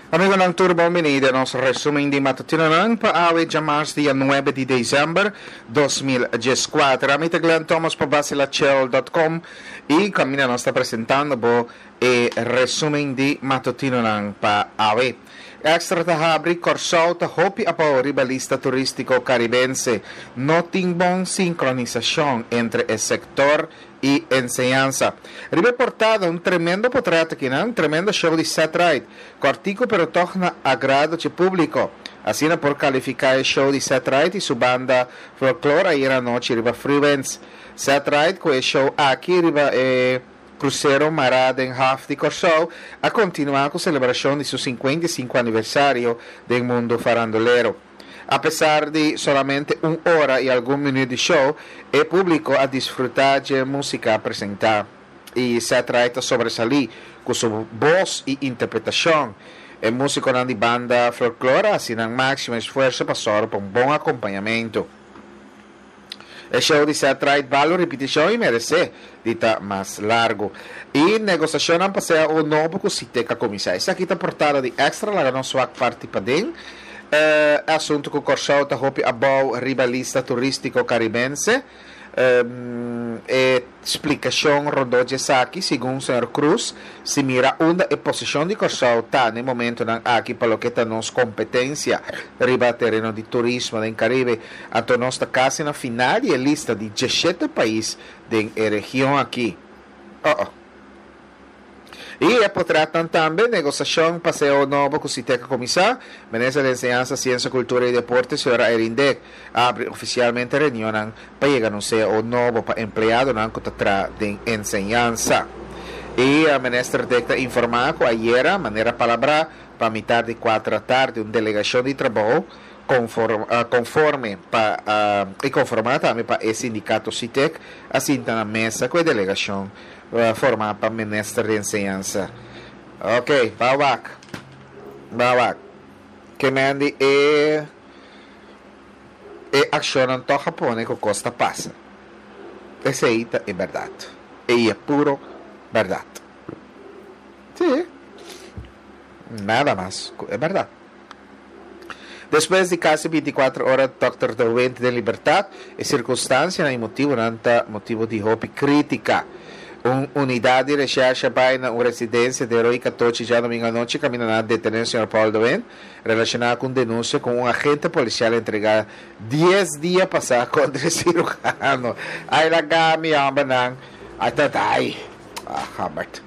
Amigo ng Turbo Minida, nos resumen di matutino ng paawi jamas dia 9 de December 2014. Ami taglan Thomas pabasila.com e kami na nos está presentando bo resumen di matutino ng paawi. Extra tahabri Corsao tahopi apo ribalista turístico caribense. Noting bon sincronización entre el sector y enseñanza. Reportado un tremendo portreto aqui, un tremendo show de satellite, com artigo pero torna agrado de público. Assim por calificar el show de satellite e su banda folclore ayer anoche riba Freewens. Satellite com el show aqui riba Cruzeiro Marada em Half de Corsao a continuar com a celebração de seu 55 aniversário do mundo farandulero. A pesar de solamente uma hora e algum minuto de show, o público a desfrutar de música apresentada e se atraita sobresalir com sua voz e interpretação. O músico de banda folclore assim máximo esforço para por um bom acompanhamento. O show de se atrai valor repetição e merece dita mais largo. E negociação não passa o novo com Citeca Comissão. Essa aqui está portada de extra, lá não só participadem. Assunto com Corsao está hopi abau ribalista turístico caribense. Explicação rodou de aqui, segundo o Sr. Cruz, se mira onde a posição de Corsao está no momento aqui para o que está nossa competência riba terreno de turismo em Caribe, a nós está quase na final e lista de 17 países da região aqui. E apotratan também negociação passeio novo com Citeca Comissão, Ministra de Enseñanza, Ciência, Cultura e Deporte, senhora Erindec, abre oficialmente reunião para chegar a um novo para empleado na contra de enseñanza. E a Ministra de informar que ayer, a maneira palabra, para mitad de 4 da tarde, uma delegação de trabalho conforme e conformar também para esse sindicato Citec, assim na mesa com a delegação formada para o Ministro de Enseñanza. Ok, bawak. Que mande ação no Japão que costa passa. Essa aí é verdade. E é puro verdade. Sim. Nada mais. É verdade. Depois de quase 24 horas, Dr. Doente de Liberdade, e circunstância e motivo de roupa crítica. Uma unidade de recherche vai na residência de Heroica Tochi já domingo à noite, caminhando a detener o Sr. Paulo Doente, relacionada com denúncia com um agente policial entregado 10 dias passados contra o cirurgiano. Ay, lagami, ambanang, ay, tatay. Habert.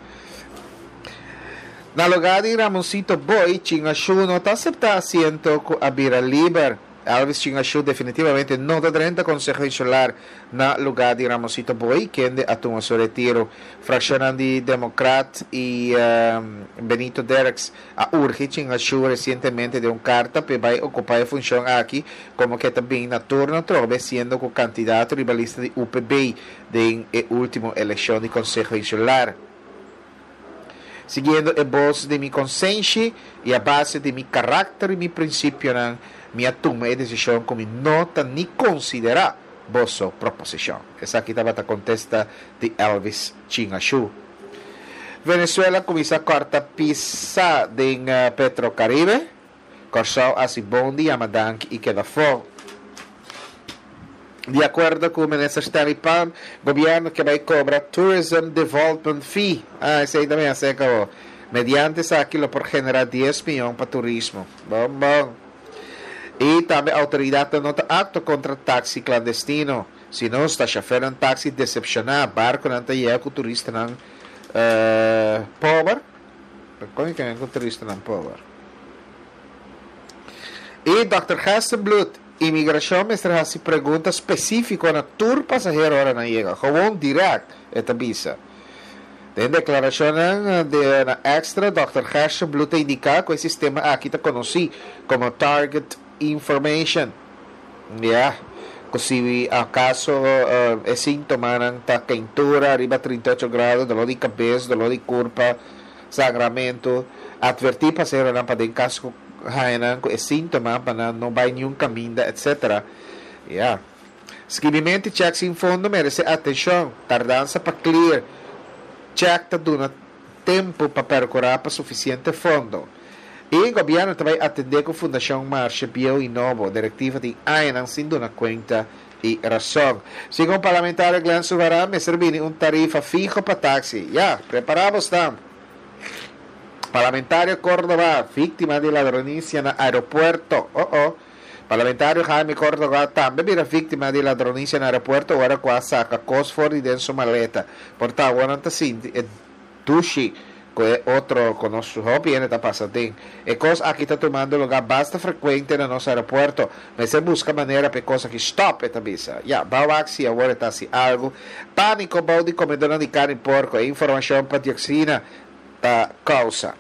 Na lugar de Ramoncito Boy, Chingashu não está aceptando asiento com a Bira Liber. Elvis Chingashu definitivamente não está dentro do Conselho Insular na lugar de Ramoncito Boy, quem atuma seu retiro. Fração de Democrat e Benito Dereks a urge Chingashu recentemente de uma carta que vai ocupar a função aqui, como que também na turno trove sendo o candidato rivalista de UPB de última eleição de Conselho Insular. Seguindo a voz de minha consciência e a base de meu caráter e meu princípio, minha toma e decisão como nota nem considerar vossa proposição. Essa aqui estava a contesta de Elvis Chingashu. Venezuela começa a quarta pista de Petrocaribe. Corsao Asibondi, Yamadank e Quedafó. De acordo com o ministro Stanley Palm, governo que vai cobrar Tourism Development Fee. Esse aí também é mediante aquilo por generar 10 milhões para turismo. Bom. E também a autoridade nota acto contra táxi clandestino. Se não está chofer um táxi decepcionar, barco não tem com turista não pobre. Como é que é com turista não pobre? E Dr. Hasselblut, imigração, mestre Hassi pergunta específica na tour passageiro hora não chega. Gewoon direct esta visa. Em declaração na extra, Dr. Hasselblut indica que o sistema aqui está conhecido como Target Information. Se acaso é sintoma da quentura, arriba a 38 graus, dolor de cabeça, dolor de curva, sangramento, advertir passageiro para em caso é sintoma para não vai nenhum caminho, etc. Seguimento e check sem fundo merece atenção, tardança para clear, check está dando tempo para percorrer para suficiente fundo. E o governo também atender com a Fundação Marcha Bio e Novo, diretiva de AENAN, sem dar conta e razão. Segundo o parlamentar Glenn Suvaran, me servir tarifa fijo para táxi. Preparados estamos. Parlamentario Córdoba, víctima de ladronicia no aeropuerto. Parlamentario Jaime Córdoba também vira víctima de ladronicia no aeropuerto, agora quase saca fósforo dentro sua maleta. Portanto, agora não assim, dushi, que é outro que nosso hobby está passando. E coisa aqui está tomando lugar bastante frequente no nosso aeroporto, mas se busca maneira para coisa que stop esta bisa. Bauaxi agora está assim algo. Pânico, balde, comedor de carne de porco, informação para dioxina da causa.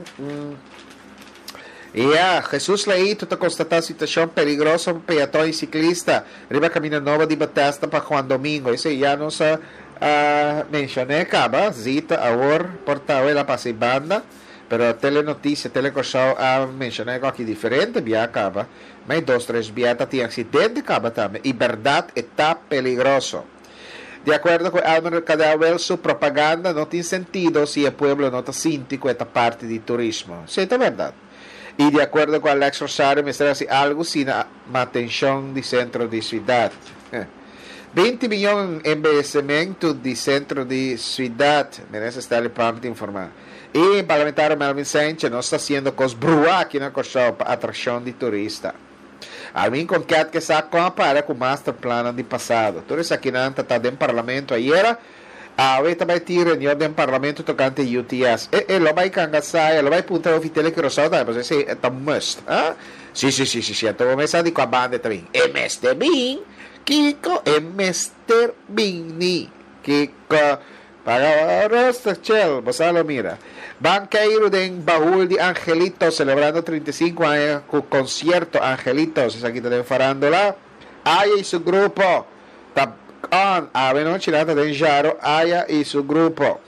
Jesus Leito está constatando situação perigosa para peatões e ciclistas. Riba Caminho Nova de Batista para Juan Domingo. Isso já não se mencionei, acaba. Zita, agora, portal ela passa em banda. Pero telenotícia, telecorção, mencionei algo aqui diferente, via acaba. Mas 2, 3 viatas tinham acidente, acaba também. E verdade, está peligroso. De acordo com Álvaro Cadawel, sua propaganda não tem sentido se o povo não está sentindo esta parte de turismo. Isso é verdade. E de acordo com Alex Rosario, me será algo sem manutenção de centro de cidade. 20 milhões de investimento de centro de cidade, merece estar ali para informar. E o parlamentar Melvin Sánchez não está fazendo coisas bruas aqui na Corsão para atração de turista. Alvin com que sa compara com o master plan de passado. Tudo isso aqui não está dentro do parlamento ayer. Ahorita vai ter reunião dentro do parlamento tocante UTS. Lo vai cangasar, lo vai puntar o fitele que rosado também, porque esse é must. Sim. Então vamos a com a banda também. É Mr. Bean, Kiko, é Mr. Bean, Kiko. Para Roster Chel, lo mira. Banqueiro de Baúl de Angelito, celebrando 35 años con concierto Angelitos. Es aquí de Farándula. Aya y su grupo. Noche de Jaro, Aya y su grupo.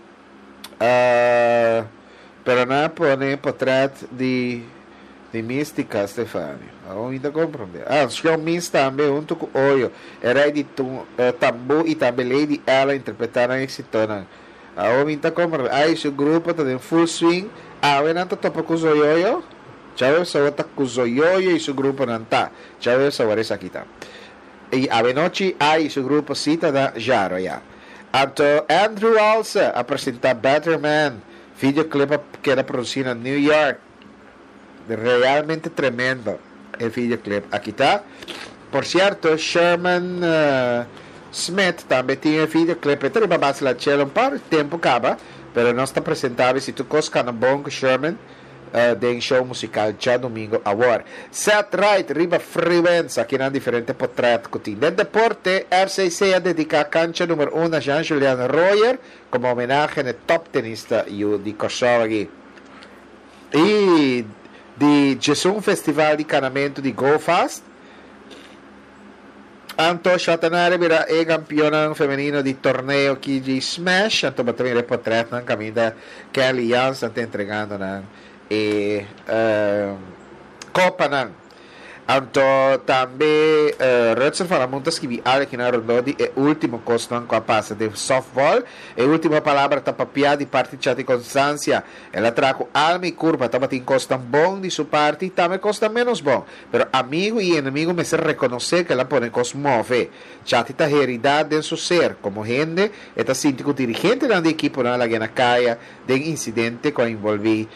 Pero nada pone portrait de mística, Stefano. Ainda compreender. Show Miss também, junto com Oyo. Era de Tambu e também Lady Ella interpretaram exitona. Ainda compreender. Aí, seu grupo está em full swing. Não está topa com o Zoyoyo. Tchau, essa está com o Zoyoyo e seu grupo não está. Tchau, essa agora essa aqui está. E a noite, aí, seu grupo cita da Jaro, já. Então, Andrew Alsa apresenta Better Man. Videoclipe que era produzido em New York. Realmente tremendo el videoclip. Aquí está. Por cierto, Sherman Smith también tiene el videoclip. Este va a pasar la chela un par de tiempo acaba, pero no está presentable. Si tú cosas bom con Sherman de show musical ya domingo agora. Seth Wright, riba frequenza, aqui na diferente portrait cutin. Del deporte, RCC dedica a cancha número 1 a Jean-Julien Royer como homenaje al top tenista di Kosovo. E di Gesù Festival di Canamento di Go Fast. Anto Shatanare era il campione femminile di torneo KG Smash. Anto battere portrait ng camida Kelly Young sta entregando e Copa ng. Anto também Rutzer fala muitas que vi que na rodou e último costo com a passa de softball e última palavra tá papia de parte de Constância ela trago alma e curva tá batendo costa bom de sua parte também costa menos bom pero amigo e inimigo me se reconhecer que ela pone cos move chati tá heredade de seu ser como gente eta sinto dirigente da equipe na la na caia de incidente com envolvi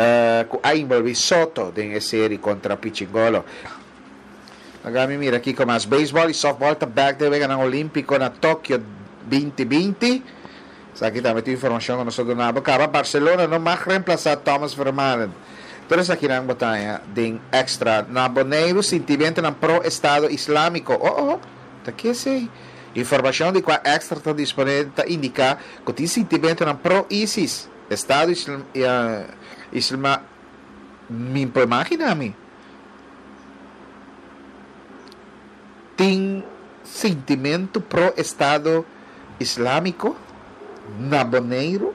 Soto de série contra Pichingolo. Agora mira aqui com as baseball e softball tá back de vega na Olímpico na Tóquio 2020. Isso aqui também tem informação que nós donamos. Acaba Barcelona não mais reemplaçar Thomas Vermaelen. Todo isso aqui na batalha de extra na Boneiro sentimento na pro Estado Islâmico. Tá aqui sei. Informação de qual extra está disponível tá indicar que tem sentimento na pro ISIS. Estado Islâmico. Me imagina-me. Tem sentimento pro-Estado Islâmico na Boneiro?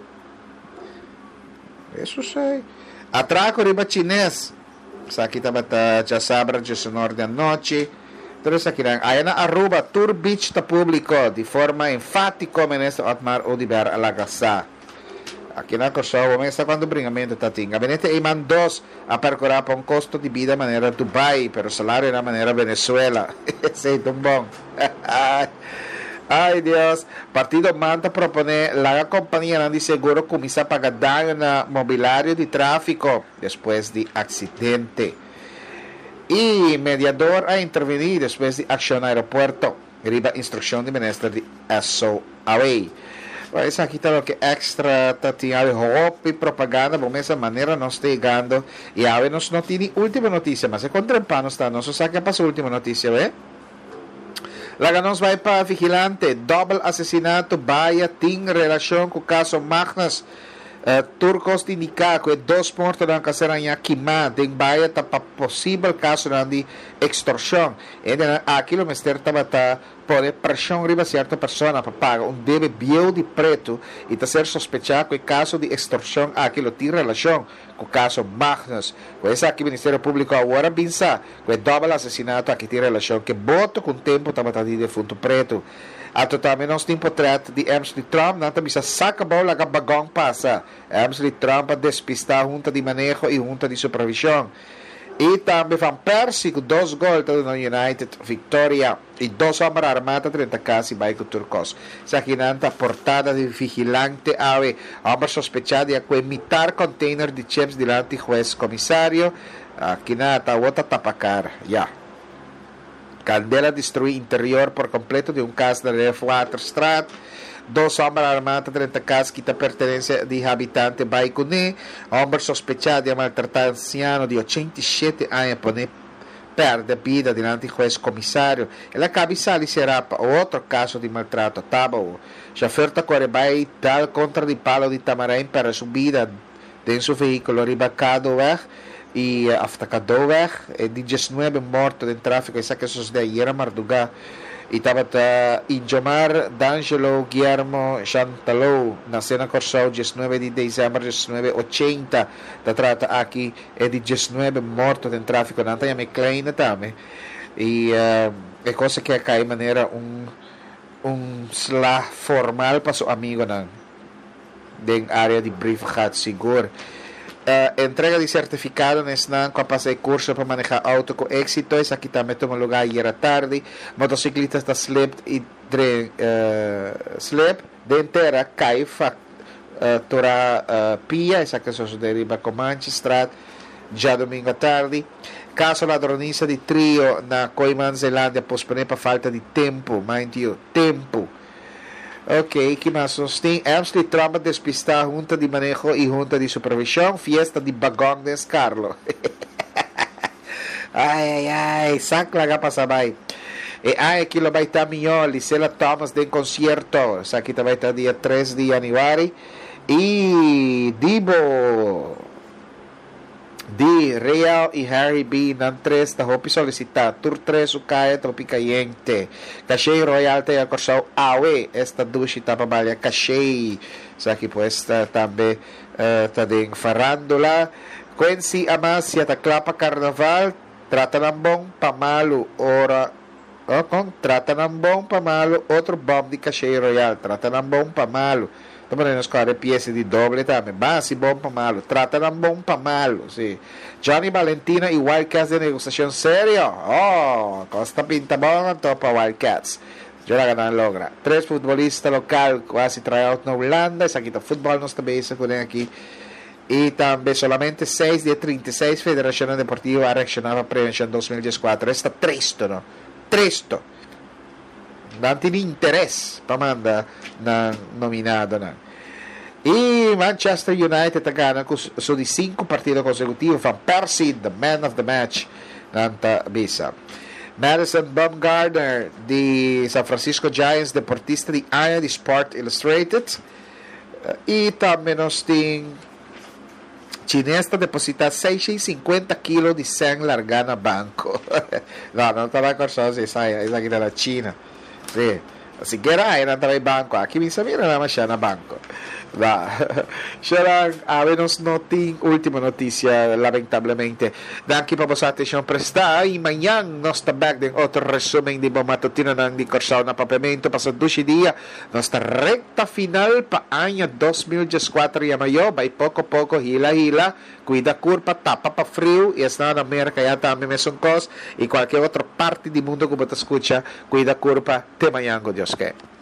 Isso sei. Atraco riba chinês. Aqui também já sabra de sonor de noite. Tudo isso aqui. Aí na Aruba, Tour Beach está público de forma enfática, ministro Otmar Odiber Alagasá. aqui na Kosovo, mas está quando bringamento tating. Gabinete iman dos a percorrer para um custo de vida maneira Dubai, pero salário na maneira Venezuela. Sei tão bom. Ai Deus, partido manda proponer la companhia de seguro começa a pagar dano na mobiliário de tráfico depois de acidente. E mediador a intervenir depois de ação no aeroporto. Riba instrução de ministro de SOAWay. Isso aqui está o que extra tinha roupa e propaganda, bom, essa maneira não está chegando. E agora nós não temos última notícia, mas se contrampano está, não só que passa a última notícia, né? Lá nós vai para vigilante, double assassinato, Baia, tem relação com o caso Magnus, turcos de Nicaco, e 2 mortos na caserna Quimá, tem Baia, tá para possível caso de extorsão. E aqui o ministério estava por pressão riba certa pessoa para pagar deve bio de preto e está ser sospechado que o caso de extorsão aquilo tem relação com o caso Magnus. Com esse aqui o Ministério Público agora pensa que o double assassinato aqui tem relação que voto com o tempo estava de defunto preto. Ato também nós temos portreto de Emsley Trump, não também saca bola que bagong passa. Emsley Trump a despistar junta de manejo e junta de supervisão. E também Van Persie com 2 gols no United, vitória e 2 homens armados, 30 casos e baico turcos. Essa aqui nanta portada de vigilante ave, homem sospechado de imitar container de chips delante do juez comissário. Aqui nanta outra tapacar, já. Caldera destruir interior por completo de casa da F4 Strat. 2 homens armados, 30 casas que pertencem de habitante Baicuné. Homem sospechado de maltratar anciano de 87 anos por perde vida diante do juez comissário. Ela cabeça será para outro caso de maltrato. Tabo, chofer da Corebai tal contra de palo de Tamarém para subida de seu veículo ribacado e aftacado e 19 mortos em tráfico. Essa que sucedeu ayer a Marduga. E estava Injomar D'Angelo Guillermo Chantalou, nasceu na Corsão 19 de dezembro de 1980. Da trata aqui é de 19 mortos em tráfico. Não tem a McLean também. E é coisa que cai de maneira sla formal para seu amigo na área de briefcard seguro. Entrega de certificado nessa capaz de curso para manejar auto com éxito. Essa aqui também tomou lugar ayer à tarde. Motociclistas da Slep e Slep de inteira cai tora Pia. Essa que se deriva com Manchester já domingo à tarde. Caso ladroniza de trio na Coiman Zelândia posponer para falta de tempo, mind you, tempo. Ok, que mais nós tem? Emsley Trump despistar junta de manejo e junta de supervisão, fiesta de bagong de Carlo. ai, saca lá para saber. E aqui vai estar melhor, Lisela Thomas de concierto, essa aqui vai estar dia 3 de janeiro. E Dibo de Real e Harry B. Nan 3 da Hopi solicitar Tour 3 o Kaya Tropicayente Cachei Royal te Corsao Awe esta dushi tapabalha Cachei sa aqui pues também tá ding farandula Quincy Amasia ta Clapa Carnaval trata ng bom pamalo ora trata ng bom pamalo outro bomb de Cachei Royal trata ng bom pamalo. Também nós queremos piezas de doble também. Base bom para malo. Trata de bom para malo. Sim. Johnny Valentina e Wildcats de negociação séria. Costa pinta bom então para Wildcats. Já la logra. 3 futbolistas local quase tryout na Holanda. Essa aqui está futebol nós também se com aqui. E também solamente 6 de 36 Federação Deportiva reaccionava a prevenção 2014. Esta tresto, não? Tresto. Não tem interesse para mandar na nominado. Não. E Manchester United ganha só de 5 partidos consecutivos. Van Persie, the man of the match. Nanta bisa. Madison Bumgarner, de San Francisco Giants, deportista de área de Sport Illustrated. E também nós temos chinesa depositar 650 kilos de sangue largar na banco. não está lá com essa aqui da China. Sí. Así que era também banco. Aqui me sabia na machana banco. Va. Será a menos última noticia, lamentablemente. Daqui para sa atención prestada y mañana nos está back din otro resumen di matutino ng di Corsaw na Pavimento pasado 12 dia. Nuestra recta final pa año 2014 y mayo, by poco hila, cuida curva, tapa pa frío y es nada América ya también me son cos y cualquier otra parte del mundo que te escucha, cuida curva, te mañana, Dios que.